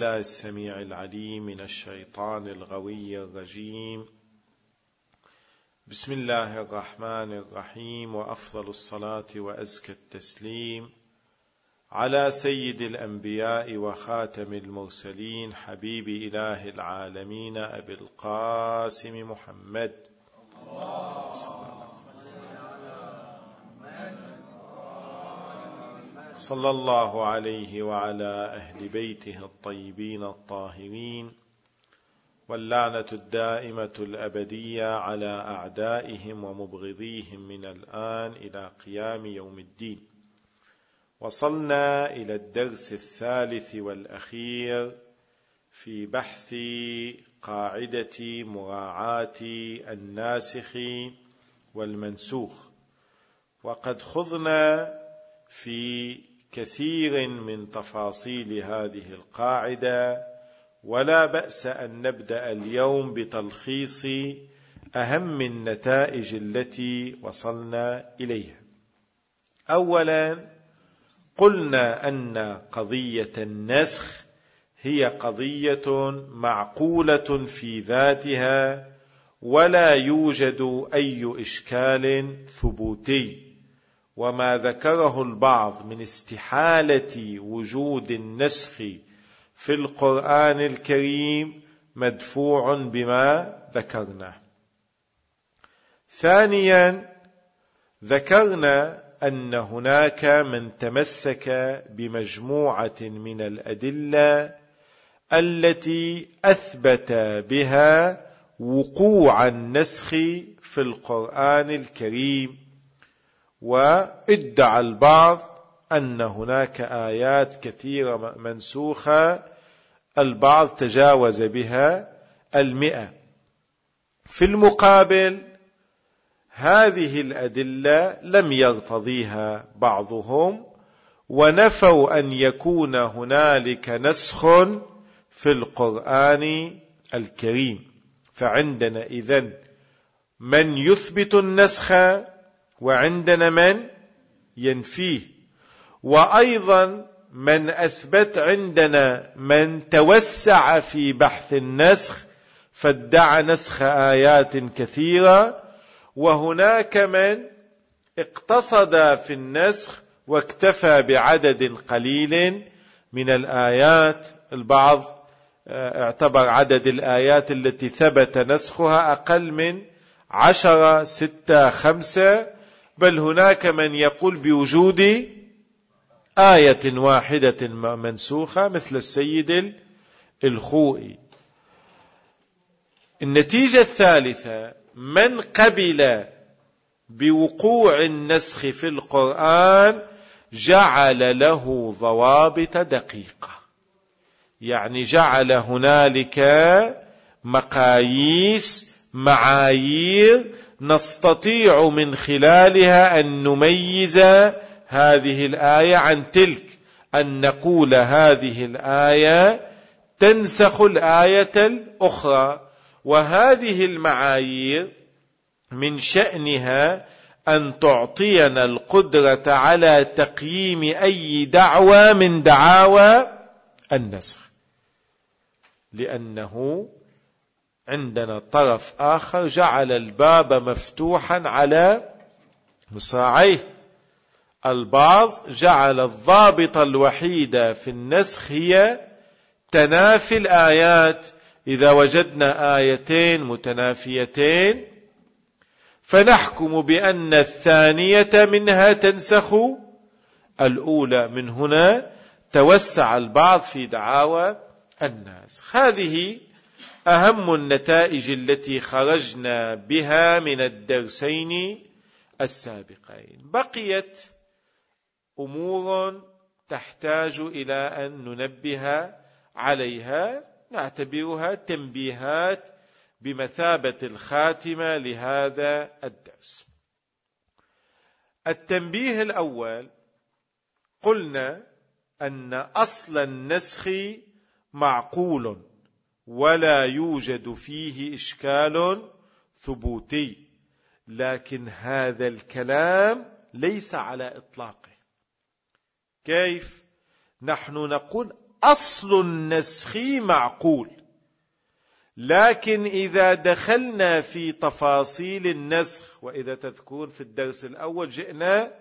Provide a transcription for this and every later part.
بالله السميع العليم من الشيطان الغوي الرجيم. بسم الله الرحمن الرحيم، وأفضل الصلاة وأزكى التسليم على سيد الأنبياء وخاتم المرسلين حبيب إله العالمين أبي القاسم محمد صلى الله عليه وعلى أهل بيته الطيبين الطاهرين، واللعنة الدائمة الأبدية على أعدائهم ومبغضيهم من الآن إلى قيام يوم الدين. وصلنا إلى الدرس الثالث والأخير في بحث قاعدة مراعاة الناسخ والمنسوخ، وقد خضنا في كثير من تفاصيل هذه القاعدة، ولا بأس أن نبدأ اليوم بتلخيص أهم النتائج التي وصلنا إليها. أولا، قلنا أن قضية النسخ هي قضية معقولة في ذاتها، ولا يوجد أي إشكال ثبوتي، وما ذكره البعض من استحالة وجود النسخ في القرآن الكريم مدفوع بما ذكرنا. ثانيا، ذكرنا أن هناك من تمسك بمجموعة من الأدلة التي أثبت بها وقوع النسخ في القرآن الكريم، وادعى البعض أن هناك آيات كثيرة منسوخة، البعض تجاوز بها 100. في المقابل، هذه الأدلة لم يرتضيها بعضهم، ونفوا أن يكون هنالك نسخ في القرآن الكريم. فعندنا إذن من يثبت النسخ، وعندنا من ينفيه، وأيضا من أثبت عندنا من توسع في بحث النسخ فادعى نسخ آيات كثيرة، وهناك من اقتصد في النسخ واكتفى بعدد قليل من الآيات. البعض اعتبر عدد الآيات التي ثبت نسخها أقل من 10، 6، 5، بل هناك من يقول بوجود آية واحدة منسوخة مثل السيد الخوئي. النتيجة الثالثة، من قبل بوقوع النسخ في القرآن جعل له ضوابط دقيقة، يعني جعل هنالك مقاييس، معايير نستطيع من خلالها أن نميز هذه الآية عن تلك، أن نقول هذه الآية تنسخ الآية الأخرى. وهذه المعايير من شأنها أن تعطينا القدرة على تقييم أي دعوة من دعاوى النسخ، لأنه عندنا طرف آخر جعل الباب مفتوحا على مصراعيه. البعض جعل الضابط الوحيد في النسخ هي تنافي الآيات. إذا وجدنا آيتين متنافيتين فنحكم بأن الثانية منها تنسخ الأولى. من هنا توسع البعض في دعاوى النسخ. هذه أهم النتائج التي خرجنا بها من الدرسين السابقين. بقيت أمور تحتاج إلى أن ننبه عليها، نعتبرها تنبيهات بمثابة الخاتمة لهذا الدرس. التنبيه الأول، قلنا أن أصل النسخ معقول ولا يوجد فيه إشكال ثبوتي، لكن هذا الكلام ليس على إطلاقه. كيف؟ نحن نقول أصل النسخ معقول، لكن إذا دخلنا في تفاصيل النسخ، وإذا تذكرون في الدرس الأول جئنا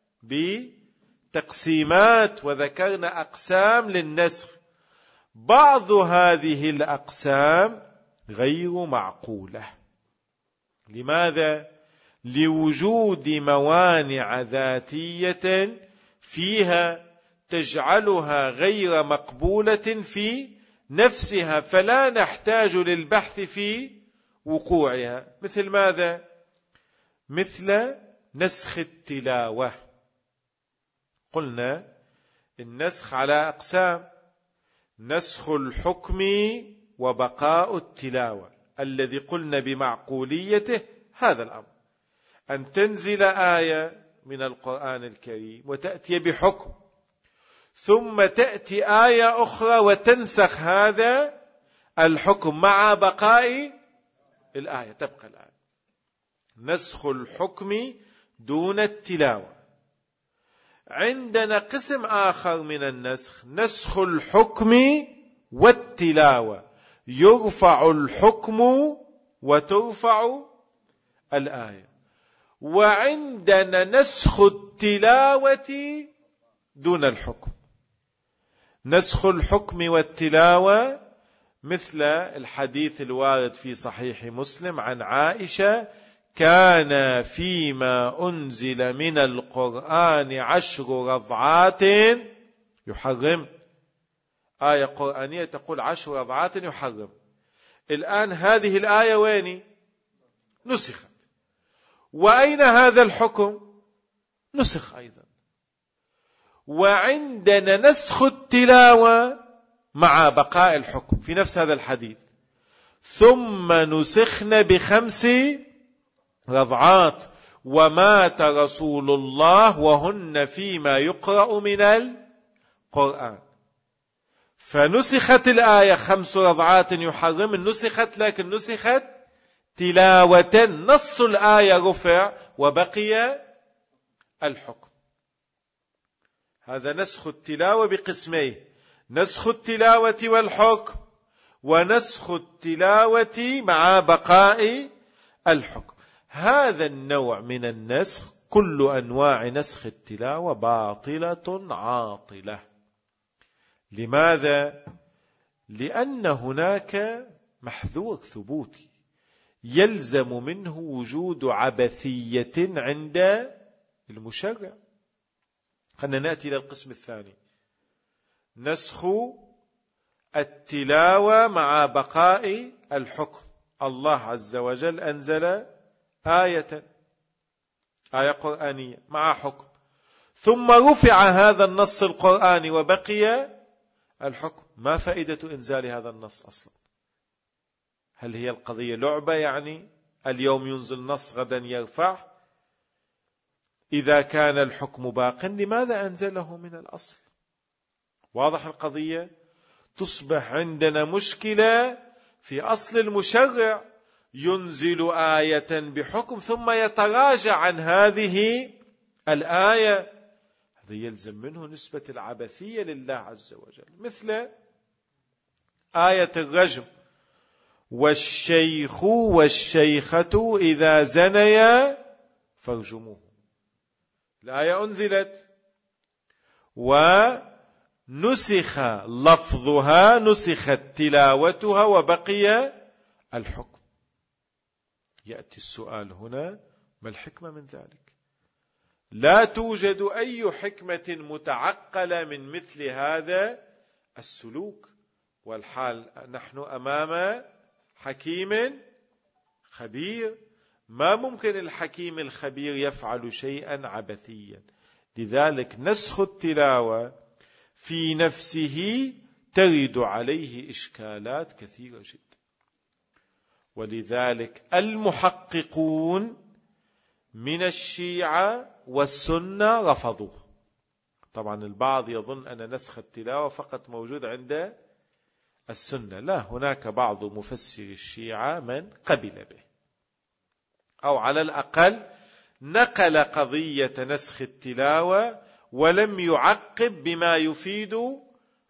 بتقسيمات وذكرنا أقسام للنسخ، بعض هذه الأقسام غير معقولة. لماذا؟ لوجود موانع ذاتية فيها تجعلها غير مقبولة في نفسها، فلا نحتاج للبحث في وقوعها. مثل ماذا؟ مثل نسخ التلاوة. قلنا النسخ على أقسام: نسخ الحكم وبقاء التلاوة، الذي قلنا بمعقوليته هذا الأمر، أن تنزل آية من القرآن الكريم وتأتي بحكم، ثم تأتي آية أخرى وتنسخ هذا الحكم مع بقاء الآية، تبقى الآية. نسخ الحكم دون التلاوة. عندنا قسم آخر من النسخ، نسخ الحكم والتلاوة، يرفع الحكم وترفع الآية. وعندنا نسخ التلاوة دون الحكم. نسخ الحكم والتلاوة مثل الحديث الوارد في صحيح مسلم عن عائشة: كان فيما أنزل من القرآن 10 رضعات يحرم. آية قرآنية تقول 10 رضعات يحرم. الآن هذه الآية وين؟ نسخت. وأين هذا الحكم؟ نسخ أيضا. وعندنا نسخ التلاوة مع بقاء الحكم في نفس هذا الحديث: ثم نسخن ب5 رضعات ومات رسول الله وهن فيما يقرأ من القرآن. فنسخت الآية 5 رضعات يحرم، نسخت، لكن نسخت تلاوة، نص الآية رفع وبقي الحكم. هذا نسخ التلاوة بقسمين: نسخ التلاوة والحكم، ونسخ التلاوة مع بقاء الحكم. هذا النوع من النسخ، كل أنواع نسخ التلاوة باطلة عاطلة. لماذا؟ لأن هناك محذور ثبوتي يلزم منه وجود عبثية عند المشرع. خلينا نأتي إلى القسم الثاني: نسخ التلاوة مع بقاء الحكم. الله عز وجل أنزل آية قرآنية مع حكم، ثم رفع هذا النص القرآني وبقي الحكم. ما فائدة إنزال هذا النص أصلا؟ هل هي القضية لعبة؟ يعني اليوم ينزل نص غدا يرفع؟ إذا كان الحكم باق لماذا أنزله من الأصل؟ واضح القضية؟ تصبح عندنا مشكلة في أصل المشرع، ينزل آية بحكم ثم يتراجع عن هذه الآية. هذا يلزم منه نسبة العبثية لله عز وجل، مثل آية الرجم: والشيخ والشيخة إذا زنيا فارجموه. الآية أنزلت ونسخ لفظها، نسخت تلاوتها وبقي الحكم. يأتي السؤال هنا: ما الحكمة من ذلك؟ لا توجد أي حكمة متعقلة من مثل هذا السلوك، والحال نحن أمام حكيم خبير. ما ممكن الحكيم الخبير يفعل شيئا عبثيا. لذلك نسخ التلاوة في نفسه ترد عليه إشكالات كثيرة جدا، ولذلك المحققون من الشيعة والسنة رفضوه. طبعا البعض يظن أن نسخ التلاوة فقط موجود عند السنة، لا، هناك بعض مفسر الشيعة من قبل به، أو على الأقل نقل قضية نسخ التلاوة ولم يعقب بما يفيد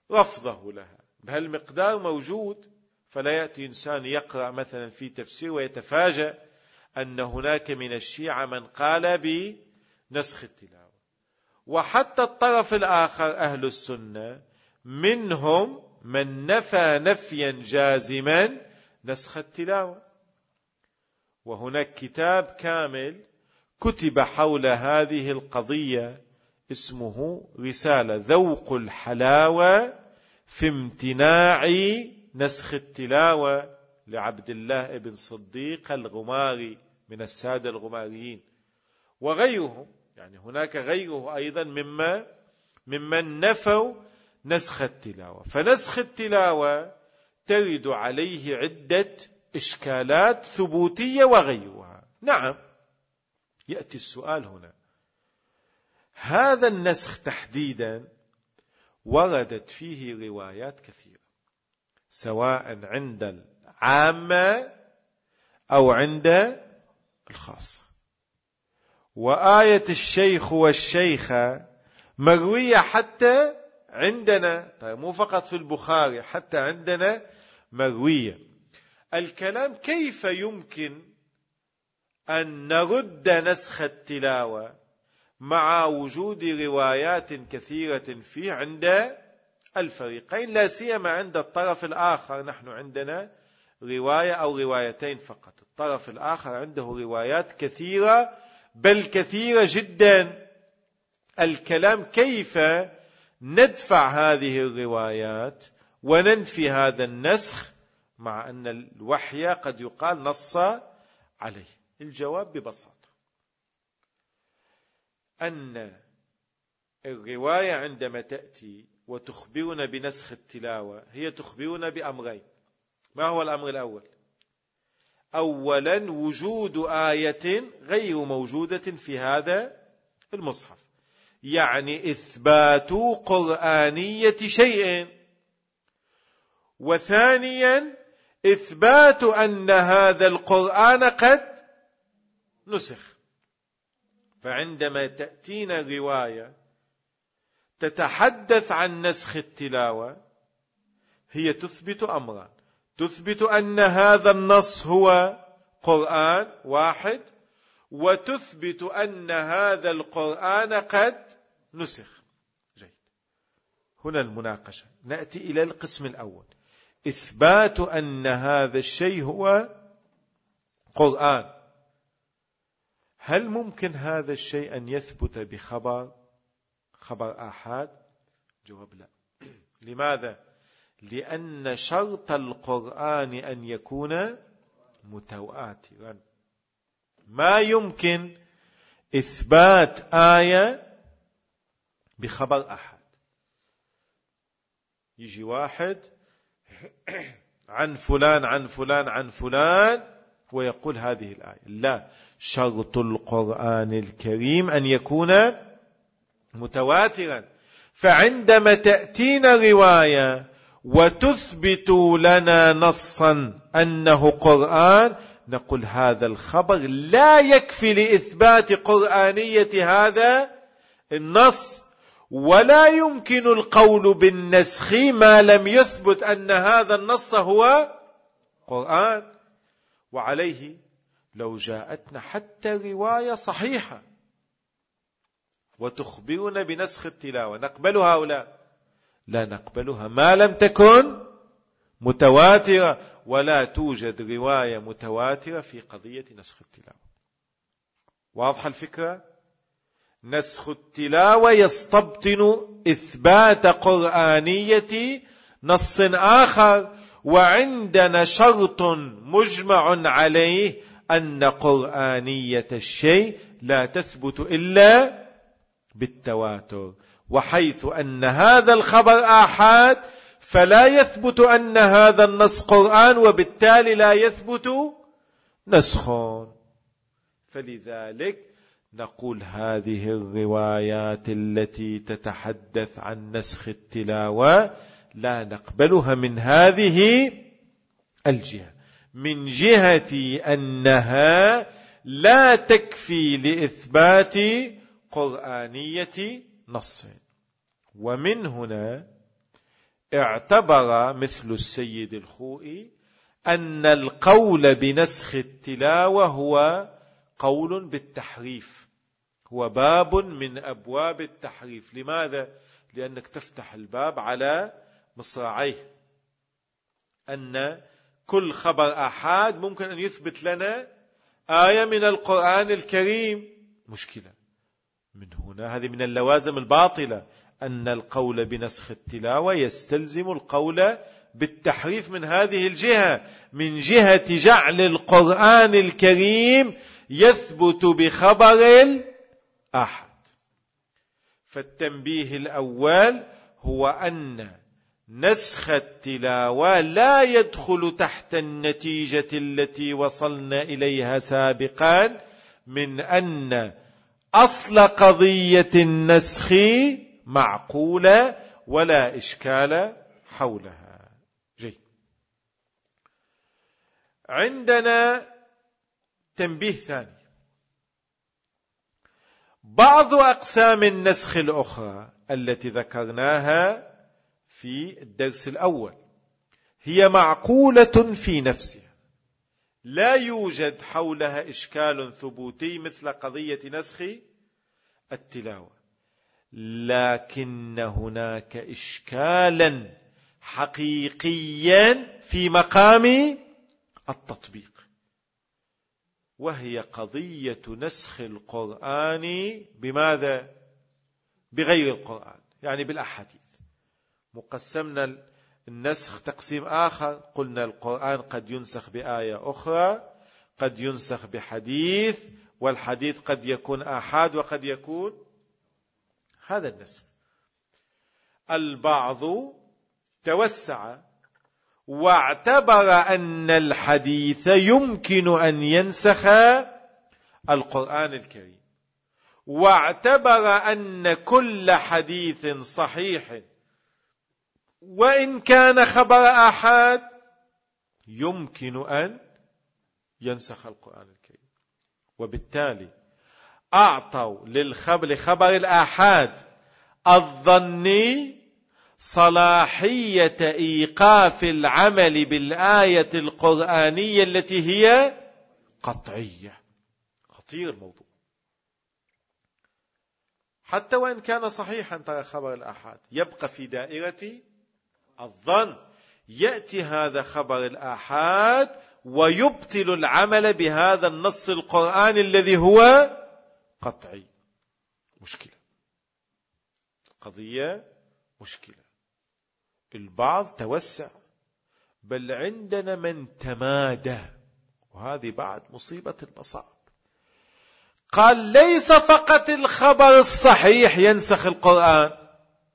رفضه لها بهالمقدار موجود. فلا يأتي إنسان يقرأ مثلا في تفسير ويتفاجأ أن هناك من الشيعة من قال بنسخ التلاوة. وحتى الطرف الآخر أهل السنة منهم من نفى نفيا جازما نسخ التلاوة. وهناك كتاب كامل كتب حول هذه القضية اسمه رسالة ذوق الحلاوة في امتناع نسخ التلاوة لعبد الله بن صديق الغماري من السادة الغماريين وغيرهم. يعني هناك غيره أيضا ممن نفوا نسخ التلاوة. فنسخ التلاوة ترد عليه عدة إشكالات ثبوتية وغيرها. نعم، يأتي السؤال هنا، هذا النسخ تحديدا وردت فيه روايات كثيرة سواء عند العامة أو عند الخاصة. وآية الشيخ والشيخة مروية حتى عندنا، طيب مو فقط في البخاري، حتى عندنا مروية. الكلام كيف يمكن أن نرد نسخ التلاوة مع وجود روايات كثيرة فيه عند الفريقين، لا سيما عند الطرف الآخر. نحن عندنا رواية أو روايتين فقط، الطرف الآخر عنده روايات كثيرة بل كثيرة جدا. الكلام كيف ندفع هذه الروايات وننفي هذا النسخ مع أن الوحي قد يقال نص عليه؟ الجواب ببساطة أن الرواية عندما تأتي وتخبرنا بنسخ التلاوة هي تخبرنا بأمرين. ما هو الأمر الأول؟ أولا وجود آية غير موجودة في هذا المصحف، يعني إثبات قرآنية شيء. وثانيا إثبات أن هذا القرآن قد نسخ. فعندما تأتينا رواية تتحدث عن نسخ التلاوة هي تثبت أمران: تثبت أن هذا النص هو قرآن واحد، وتثبت أن هذا القرآن قد نسخ. جيد، هنا المناقشة. نأتي إلى القسم الأول، إثبات أن هذا الشيء هو قرآن. هل ممكن هذا الشيء أن يثبت بخبر آحاد؟ جواب لا. لماذا؟ لأن شرط القرآن أن يكون متواترا. ما يمكن إثبات آية بخبر أحد. يجي واحد عن فلان عن فلان عن فلان ويقول هذه الآية. لا، شرط القرآن الكريم أن يكون متواترا. فعندما تأتينا رواية وتثبت لنا نصا أنه قرآن نقول هذا الخبر لا يكفي لإثبات قرآنية هذا النص، ولا يمكن القول بالنسخ ما لم يثبت أن هذا النص هو قرآن. وعليه لو جاءتنا حتى رواية صحيحة وتخبرنا بنسخ التلاوة نقبلها أو لا؟ لا نقبلها ما لم تكن متواترة، ولا توجد رواية متواترة في قضية نسخ التلاوة. واضحة الفكرة؟ نسخ التلاوة يستبطن إثبات قرآنية نص آخر، وعندنا شرط مجمع عليه أن قرآنية الشيء لا تثبت إلا بالتواتر. وحيث أن هذا الخبر آحاد فلا يثبت أن هذا النص قرآن، وبالتالي لا يثبت نسخ. فلذلك نقول هذه الروايات التي تتحدث عن نسخ التلاوة لا نقبلها من هذه الجهة، من جهة أنها لا تكفي لإثبات قرآنية نص. ومن هنا اعتبر مثل السيد الخوئي أن القول بنسخ التلاوة هو قول بالتحريف، هو باب من أبواب التحريف. لماذا؟ لأنك تفتح الباب على مصراعيه، أن كل خبر آحاد ممكن أن يثبت لنا آية من القرآن الكريم. مشكلة من هنا، هذه من اللوازم الباطلة، أن القول بنسخ التلاوة يستلزم القول بالتحريف من هذه الجهة، من جهة جعل القرآن الكريم يثبت بخبر الآحاد. فالتنبيه الأول هو أن نسخ التلاوة لا يدخل تحت النتيجة التي وصلنا إليها سابقا من أن أصل قضية النسخ معقولة ولا إشكال حولها. جيد. عندنا تنبيه ثاني. بعض أقسام النسخ الأخرى التي ذكرناها في الدرس الأول هي معقولة في نفسها، لا يوجد حولها إشكال ثبوتي مثل قضية نسخ التلاوة، لكن هناك إشكالا حقيقيا في مقام التطبيق، وهي قضية نسخ القرآن بماذا؟ بغير القرآن، يعني بالأحاديث. مقسمنا النسخ تقسيم آخر، قلنا القرآن قد ينسخ بآية أخرى، قد ينسخ بحديث، والحديث قد يكون آحاد وقد يكون هذا النسخ. البعض توسع واعتبر أن الحديث يمكن أن ينسخ القرآن الكريم، واعتبر أن كل حديث صحيح وإن كان خبر آحاد يمكن أن ينسخ القرآن الكريم، وبالتالي أعطوا لخبر الآحاد الظني صلاحية إيقاف العمل بالآية القرآنية التي هي قطعية. خطير الموضوع، حتى وإن كان صحيحا ترى خبر الآحاد يبقى في دائرة الظن. يأتي هذا خبر الآحاد ويبطل العمل بهذا النص القرآني الذي هو قطعي. مشكلة، قضية مشكلة. البعض توسع، بل عندنا من تمادى، وهذه بعد مصيبة المصائب. قال ليس فقط الخبر الصحيح ينسخ القرآن،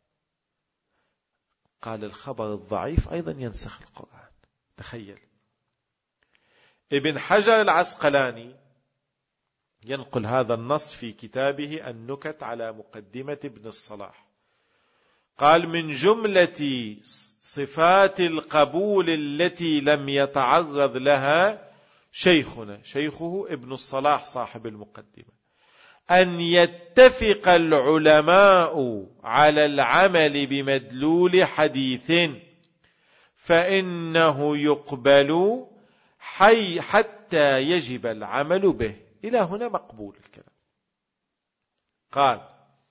قال الخبر الضعيف أيضا ينسخ القرآن. تخيل. ابن حجر العسقلاني ينقل هذا النص في كتابه النكت على مقدمة ابن الصلاح، قال من جملة صفات القبول التي لم يتعرض لها شيخه ابن الصلاح صاحب المقدمة أن يتفق العلماء على العمل بمدلول حديث فإنه يقبل حتى يجب العمل به. إلى هنا مقبول الكلام. قال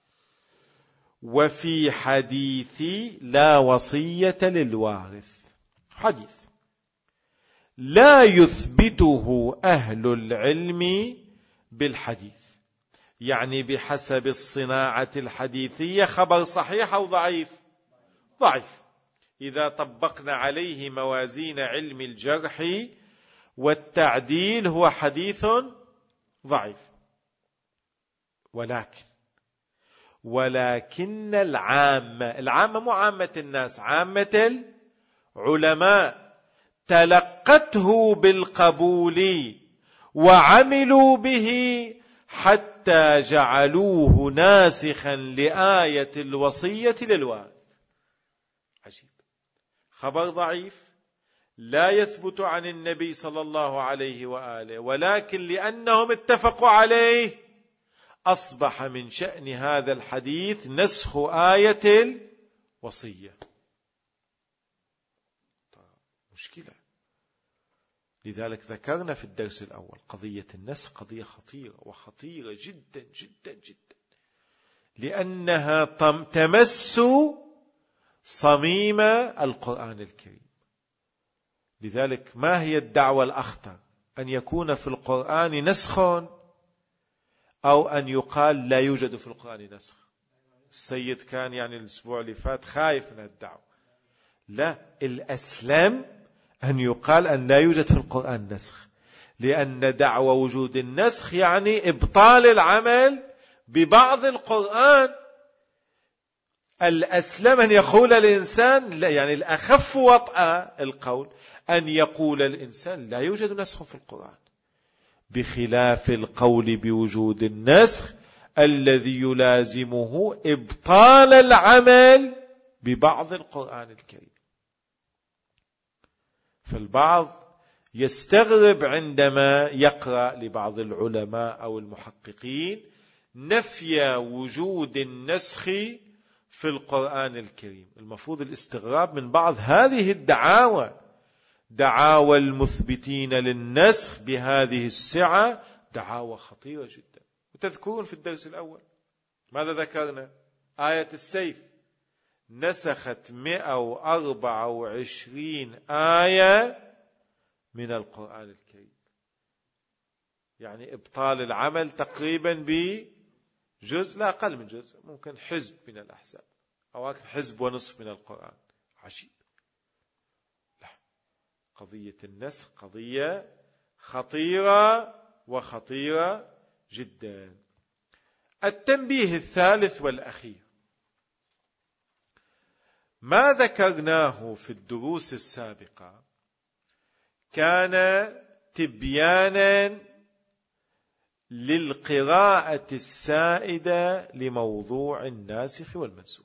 وفي حديث لا وصية للوارث، حديث لا يثبته أهل العلم بالحديث، يعني بحسب الصناعة الحديثية خبر صحيح أو ضعيف؟ ضعيف. إذا طبقنا عليه موازين علم الجرح والتعديل هو حديث ضعيف. ولكن العامة مو عامة الناس، عامة العلماء تلقته بالقبول وعملوا به حتى جعلوه ناسخا لآية الوصية للوارث. عجيب. خبر ضعيف لا يثبت عن النبي صلى الله عليه وآله، ولكن لأنهم اتفقوا عليه أصبح من شأن هذا الحديث نسخ آية الوصية. مشكلة. لذلك ذكرنا في الدرس الأول قضية النسخ قضية خطيرة وخطيرة جدا جدا جدا، لأنها تمس صميم القرآن الكريم. لذلك ما هي الدعوة الأخطر؟ أن يكون في القرآن نسخ أو أن يقال لا يوجد في القرآن نسخ. السيد كان الأسبوع اللي فات خايف من الدعوة. لا، الأسلم أن يقال أن لا يوجد في القرآن نسخ، لأن دعوة وجود النسخ يعني إبطال العمل ببعض القرآن. الأسلم أن يقول الإنسان لا، الأخف وطأ القول أن يقول الإنسان لا يوجد نسخ في القرآن، بخلاف القول بوجود النسخ الذي يلازمه إبطال العمل ببعض القرآن الكريم. فالبعض يستغرب عندما يقرأ لبعض العلماء أو المحققين نفي وجود النسخ في القرآن الكريم. المفروض الاستغراب من بعض هذه الدعاوى، دعاوى المثبتين للنسخ بهذه السعة دعاوى خطيرة جدا. وتذكرون في الدرس الأول ماذا ذكرنا؟ آية السيف نسخت 124 آية من القرآن الكريم، إبطال العمل تقريبا بجزء، لا أقل من جزء، ممكن حزب من الأحزاب أو أكثر، حزب ونصف من القرآن. عجيب. لا، قضية النسخ قضية خطيرة وخطيرة جدا. التنبيه الثالث والأخير، ما ذكرناه في الدروس السابقة كان تبيانا للقراءة السائدة لموضوع الناسخ والمنسوخ.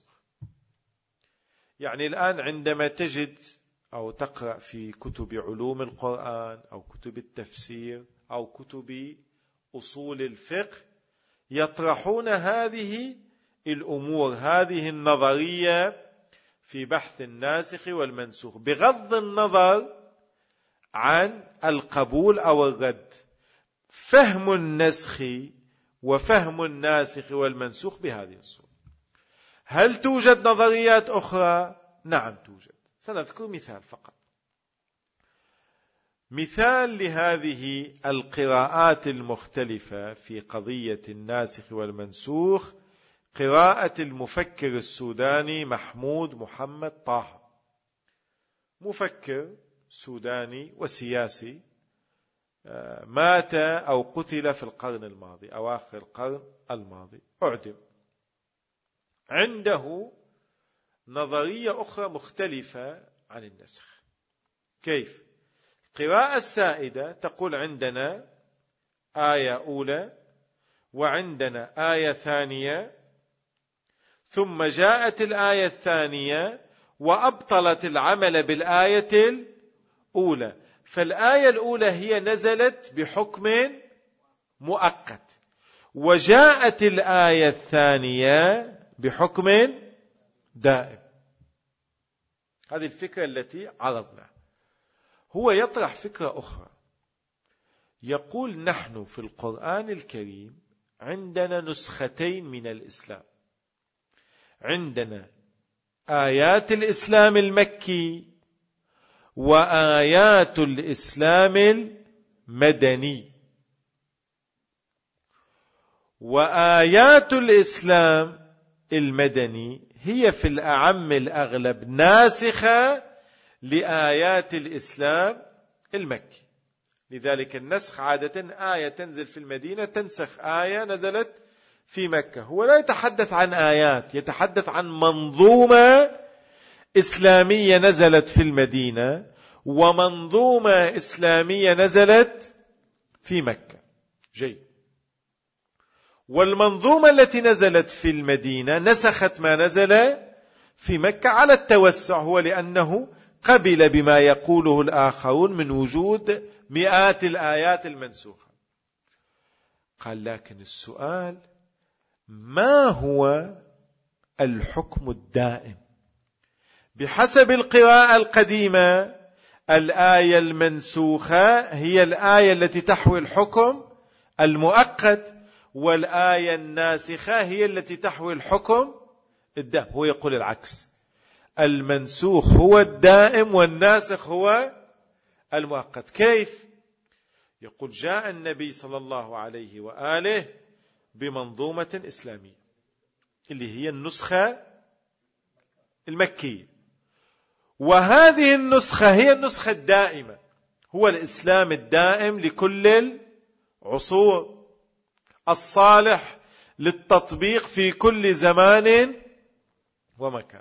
الآن عندما تجد أو تقرأ في كتب علوم القرآن أو كتب التفسير أو كتب أصول الفقه يطرحون هذه الأمور، هذه النظرية في بحث الناسخ والمنسوخ، بغض النظر عن القبول أو الرد. فهم النسخ وفهم الناسخ والمنسوخ بهذه الصورة. هل توجد نظريات أخرى؟ نعم توجد. سنذكر مثال فقط، مثال لهذه القراءات المختلفة في قضية الناسخ والمنسوخ، قراءة المفكر السوداني محمود محمد طه، مفكر سوداني وسياسي، مات أو قتل في القرن الماضي، أواخر القرن الماضي، أعدم. عنده نظرية أخرى مختلفة عن النسخ. كيف؟ القراءة السائدة تقول عندنا آية أولى وعندنا آية ثانية، ثم جاءت الآية الثانية وأبطلت العمل بالآية الأولى، فالآية الأولى هي نزلت بحكم مؤقت، وجاءت الآية الثانية بحكم دائم. هذه الفكرة التي عرضنا. هو يطرح فكرة أخرى، يقول نحن في القرآن الكريم عندنا نسختين من الإسلام، عندنا آيات الإسلام المكي وآيات الإسلام المدني. وآيات الإسلام المدني هي في الأعم الأغلب ناسخة لآيات الإسلام المكي. لذلك النسخ عادة آية تنزل في المدينة تنسخ آية نزلت في مكة. هو لا يتحدث عن آيات، يتحدث عن منظومة إسلامية نزلت في المدينة ومنظومة إسلامية نزلت في مكة. جيد. والمنظومة التي نزلت في المدينة نسخت ما نزل في مكة على التوسع، هو لأنه قبل بما يقوله الآخرون من وجود مئات الآيات المنسوخة. قال لكن السؤال ما هو الحكم الدائم؟ بحسب القراءة القديمة الآية المنسوخة هي الآية التي تحوي الحكم المؤقت، والآية الناسخة هي التي تحوي الحكم الدائم. هو يقول العكس، المنسوخ هو الدائم والناسخ هو المؤقت. كيف؟ يقول جاء النبي صلى الله عليه وآله بمنظومة إسلامية اللي هي النسخة المكية، وهذه النسخة هي النسخة الدائمة، هو الإسلام الدائم لكل العصور الصالح للتطبيق في كل زمان ومكان.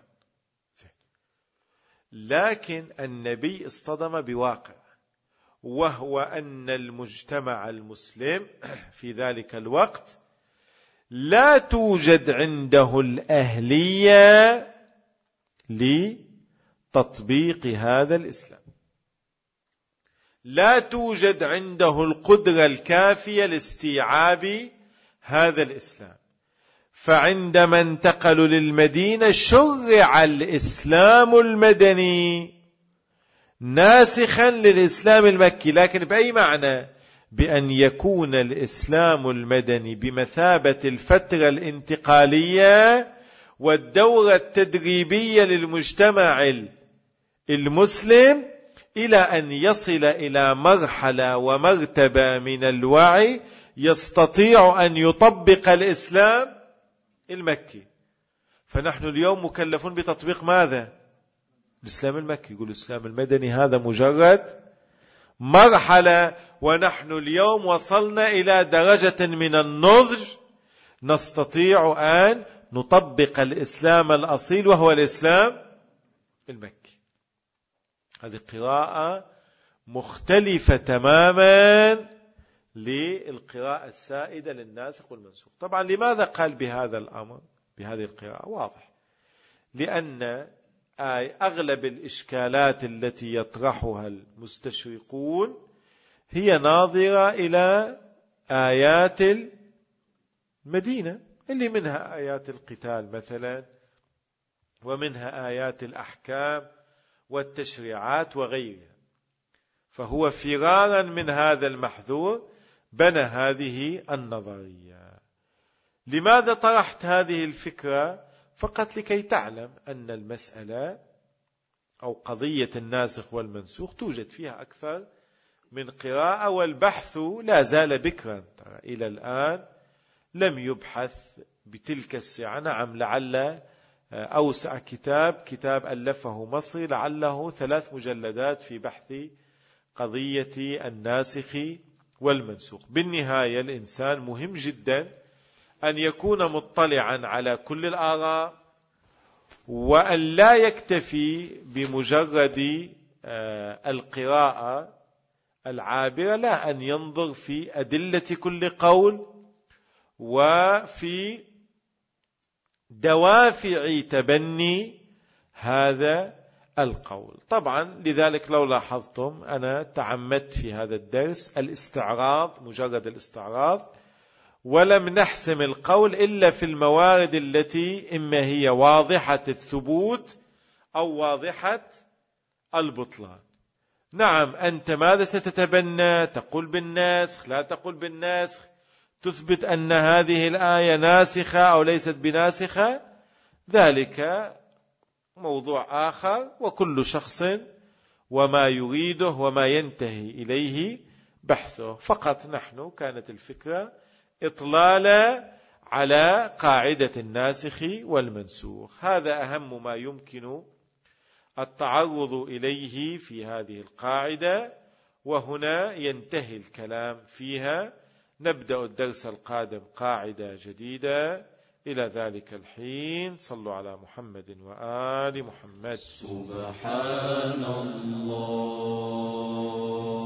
لكن النبي اصطدم بواقع، وهو أن المجتمع المسلم في ذلك الوقت لا توجد عنده الأهلية لتطبيق هذا الإسلام، لا توجد عنده القدرة الكافية لاستيعاب هذا الإسلام. فعندما انتقلوا للمدينة شرع الإسلام المدني ناسخا للإسلام المكي، لكن بأي معنى؟ بأن يكون الإسلام المدني بمثابة الفترة الانتقالية والدورة التدريبية للمجتمع المسلم إلى أن يصل إلى مرحلة ومرتبة من الوعي يستطيع أن يطبق الإسلام المكي. فنحن اليوم مكلفون بتطبيق ماذا؟ الإسلام المكي. يقول الإسلام المدني هذا مجرد مرحلة، ونحن اليوم وصلنا إلى درجة من النضج نستطيع أن نطبق الإسلام الأصيل وهو الإسلام المكي. هذه قراءة مختلفة تماما للقراءة السائدة للناسخ والمنسوخ. طبعا لماذا قال بهذا الأمر بهذه القراءة؟ واضح، لأن أغلب الإشكالات التي يطرحها المستشرقون هي ناظرة إلى آيات المدينة، اللي منها آيات القتال مثلا، ومنها آيات الأحكام والتشريعات وغيرها. فهو فرارا من هذا المحذور بنى هذه النظرية. لماذا طرحت هذه الفكرة؟ فقط لكي تعلم أن المسألة أو قضية الناسخ والمنسوخ توجد فيها أكثر من قراءة، والبحث لا زال بكرا إلى الآن لم يبحث بتلك السعة. نعم، لعل أوسع كتاب ألفه مصري لعله 3 مجلدات في بحث قضية الناسخ والمنسوخ. بالنهاية الإنسان مهم جدا أن يكون مطلعا على كل الآراء، وأن لا يكتفي بمجرد القراءة العابرة، لا، أن ينظر في أدلة كل قول وفي دوافع تبني هذا القول. طبعا لذلك لو لاحظتم أنا تعمدت في هذا الدرس الاستعراض، مجرد الاستعراض، ولم نحسم القول إلا في الموارد التي إما هي واضحة الثبوت أو واضحة البطلان. نعم، أنت ماذا ستتبنى؟ تقول بالناسخ، لا تقول بالناسخ، تثبت أن هذه الآية ناسخة أو ليست بناسخة، ذلك موضوع آخر، وكل شخص وما يريده وما ينتهي إليه بحثه. فقط نحن كانت الفكرة إطلالة على قاعدة الناسخ والمنسوخ. هذا أهم ما يمكن التعرض إليه في هذه القاعدة، وهنا ينتهي الكلام فيها. نبدأ الدرس القادم قاعدة جديدة. إلى ذلك الحين صلوا على محمد وآل محمد. سبحان الله.